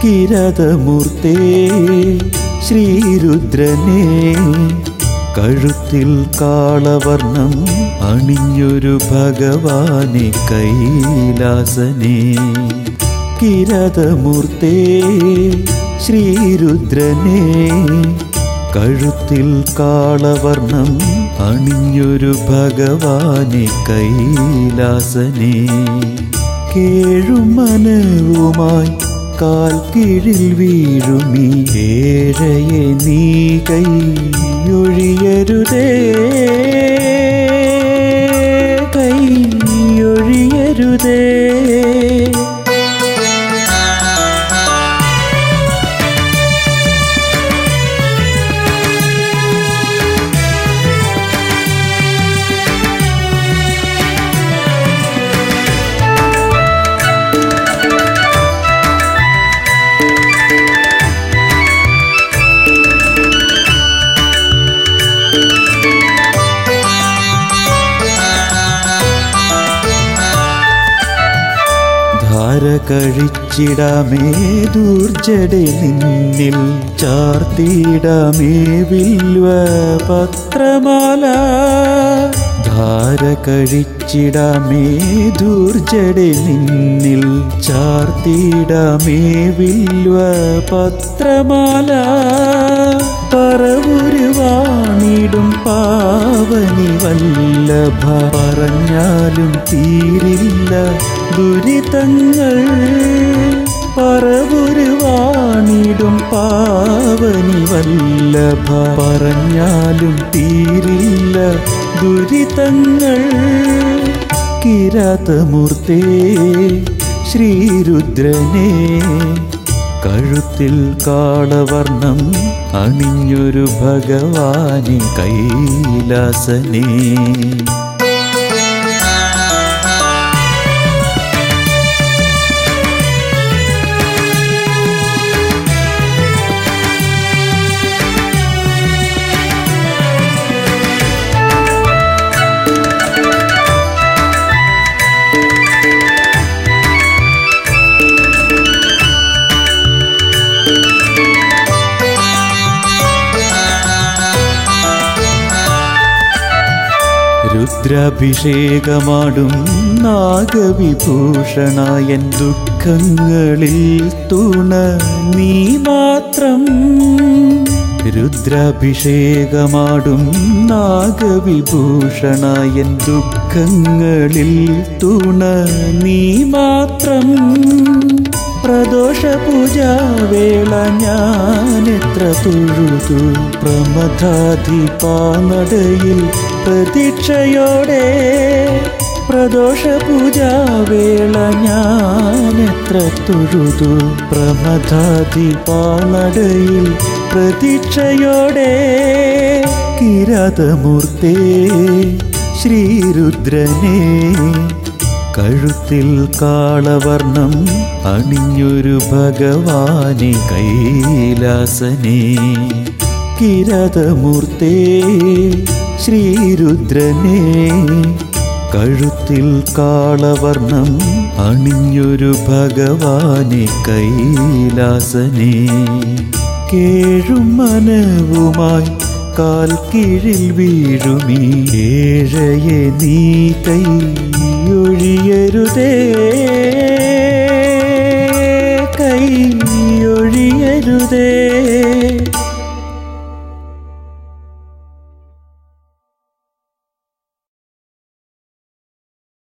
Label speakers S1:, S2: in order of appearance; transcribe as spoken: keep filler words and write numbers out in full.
S1: കിരതമൂർത്തേ ശ്രീരുദ്രനേ കഴുത്തിൽ കാളവർണം അണിഞ്ഞൊരു ഭഗവാനെ കൈലാസനേ കിരതമൂർത്തേ ശ്രീരുദ്രനേ കഴുത്തിൽ കാളവർണം അണിഞ്ഞൊരു ഭഗവാനെ കൈലാസനേ കേഴുമനവുമായി കാൽ കീഴിൽ വീഴുമീ ഏഴയെ നീ കൈയൊഴിയരുതേ കൈയൊഴിയരുതേ ധാര കഴിച്ചിടാമേ ദൂർജട നിന്നിൽ ചാർത്തിയിടാമേ വില്വ പത്രമാല ധാര കഴിച്ചിടാമേ ദൂർജട നിന്നിൽ ചാർത്തിയിടാമേ വില്വ പത്രമാല പറവുരുവാണിടും പാവനി വല്ലഭ പറഞ്ഞാലും തീരില്ല ദുരിതങ്ങൾ പറവുരുവാണിടും പാവനി വല്ലഭ പറഞ്ഞാലും തീരില്ല ദുരിതങ്ങൾ കിരാതമൂർത്തേ ശ്രീരുദ്രനേ കഴുത്തിൽ കാളവർണം അണിഞ്ഞൊരു ഭഗവാനെ കൈലാസനേ രുദ്രാഭിഷേകമാടും നാഗവിഭൂഷണായൻ ദുഃഖങ്ങളിൽ തുണ നീ മാത്രം രുദ്രാഭിഷേകമാടും നാഗവിഭൂഷണായൻ ദുഃഖങ്ങളിൽ തുണ നീ മാത്രം പ്രദോഷപൂജാവേള ഞാനെത്ര തൊഴുതു പ്രമഥാധിപാനടയിൽ പ്രതീക്ഷയോടെ പ്രദോഷപൂജാവേള ഞാനെത്ര തൊഴുതു പ്രമഥാധിപാനടയിൽ പ്രതീക്ഷയോടെ കിരാതമൂർത്തേ ശ്രീരുദ്രനേ കഴുത്തിൽ കാളവർണം അണിഞ്ഞൊരു ഭഗവാനെ കൈലാസനേ കിരാതമൂർത്തേ ശ്രീരുദ്രനേ കഴുത്തിൽ കാളവർണം അണിഞ്ഞൊരു ഭഗവാനെ കൈലാസനേ കേഴും മനവുമായി കാൽ കീഴിൽ വീഴുമീ ഏഴയെ നീ കൈയൊഴിയരുതേ കൈയൊഴിയരുതേ